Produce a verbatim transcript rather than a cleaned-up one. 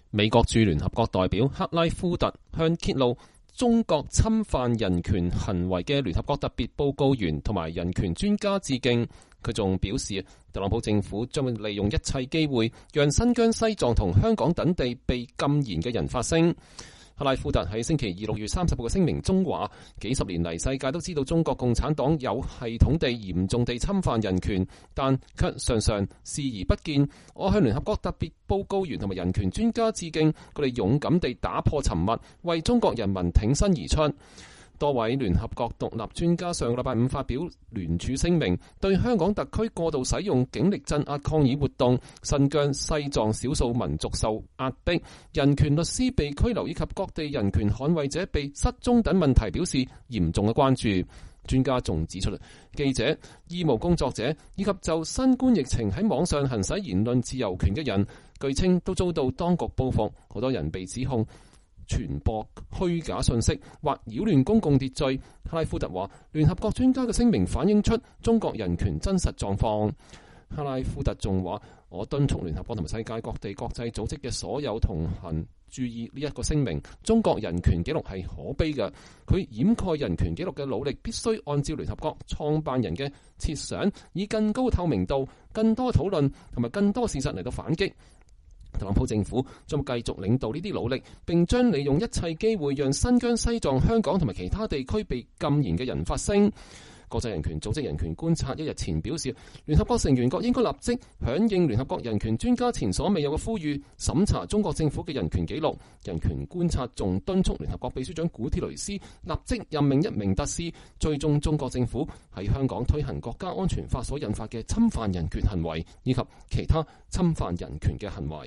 美國駐聯合國代表克拉夫特向揭露中國侵犯人權行為嘅聯合國特別報告員同埋人權專家致敬。佢仲表示，特朗普政府將會利用一切機會，讓新疆、西藏同香港等地被禁言嘅人發聲。克拉夫特喺星期二六月三十號嘅聲明中話，幾十年嚟世界都知道中國共產黨有系統地嚴重地侵犯人權，但卻常常視而不見。我向聯合國特別報告員同埋人權專家致敬，佢哋勇敢地打破沉默，為中國人民挺身而出。多位聯合國獨立專家上個禮拜五發表聯署聲明，對香港特區過度使用警力鎮壓抗議活動、新疆、西藏少數民族受壓迫、人權律師被拘留以及各地人權捍衛者被失蹤等問題表示嚴重嘅關注。專家仲指出，記者、醫務工作者以及就新冠疫情喺網上行使言論自由權嘅人，據稱都遭到當局報復，好多人被指控傳播虛假信息或擾亂公共秩序。克拉夫特話，聯合國專家嘅聲明反映出中國人權真實狀況。克拉夫特仲話，我敦促聯合國同埋世界各地國際組織嘅所有同行注意呢一個聲明，中國人權紀錄係可悲嘅，佢掩蓋人權紀錄嘅努力必須按照聯合國創辦人嘅設想，以更高透明度、更多討論同埋更多事實嚟到反擊。特朗普政府將繼續領導呢啲努力，並將利用一切機會讓新疆、西藏、香港同埋其他地區被禁言嘅人發聲。國際人權組織人權觀察一日前表示，聯合國成員國應該立即響應聯合國人權專家前所未有嘅呼籲，審查中國政府嘅人權紀錄。人權觀察仲敦促聯合國秘書長古鐵雷斯立即任命一名特使，追蹤中國政府喺香港推行國家安全法所引發嘅侵犯人權行為，以及其他侵犯人權嘅行為。